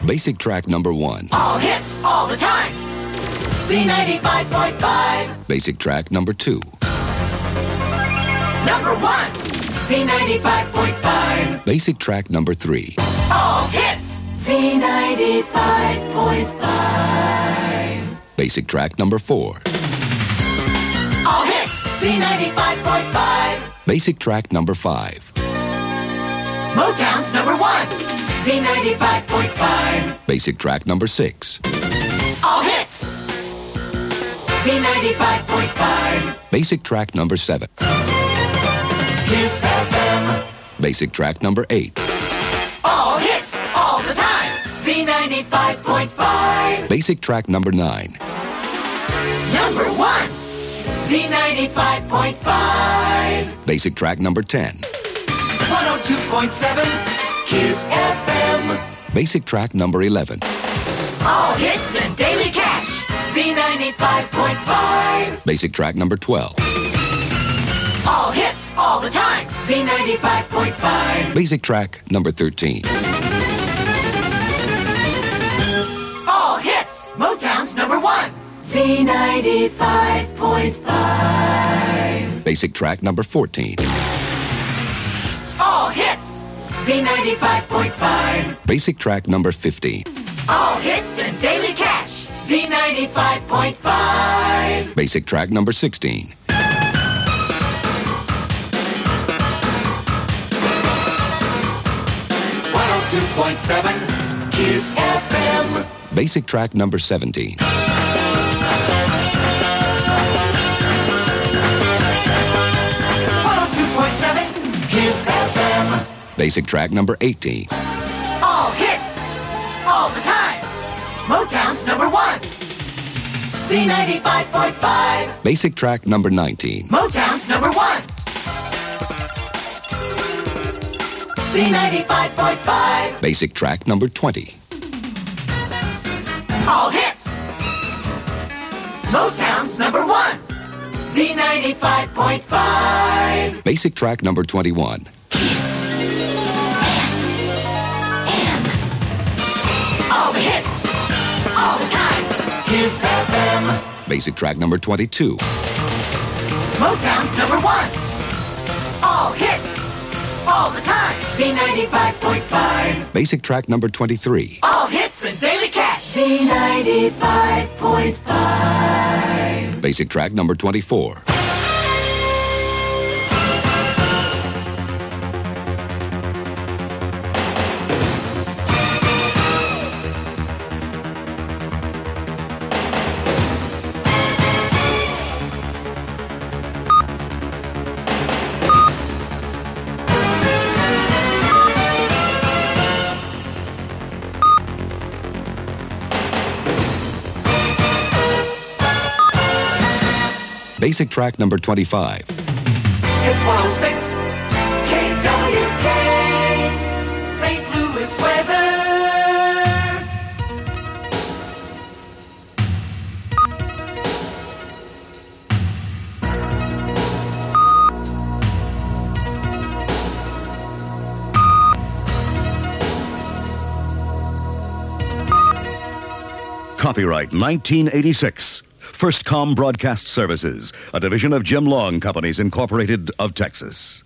Basic track number 1. All hits, all the time. Z95.5. Basic track number 2. Number 1. Z95.5. Basic track number 3. All hits. Z95.5. Basic track number 4. All hits. Z95.5. Basic track number 5. Motown's number 1. Z95.5. Basic track number 6. All hits. Z95.5. Basic track number 7. Kiss FM. Basic track number 8. All hits, all the time. Z95.5. Basic track number 9. Number 1. Z95.5. Basic track number 10. 102.7. Kiss FM. Basic track number 11. All hits and daily cash. Z95.5. Basic track number 12. All hits, all the time. Z95.5. Basic track number 13. All hits. Motown's number 1. Z95.5. Basic track number 14. All hits. Z95.5. Basic track number 15. All hits and daily cash. Z95.5. Basic track number 16. .7 Kiss FM. Basic track number 17. 102.7 Kiss FM. Basic track number 18. All hits, all the time. Motown's number 1. Z95.5. Basic track number 19. Motown's number 1. Z95.5. Basic track number 20. All hits. Motown's number 1. Z95.5. Basic track number 21. All the hits. All the time. Kiss FM. Basic track number 22. Motown's number 1. All hits. All the time. Z95.5. Basic track number 23. All hits and daily cash. Z95.5. Basic track number 24. Basic track number 25. It's 106 KWK. St. Louis weather. Copyright 1986. Firstcom Broadcast Services, a division of Jim Long Companies Incorporated of Texas.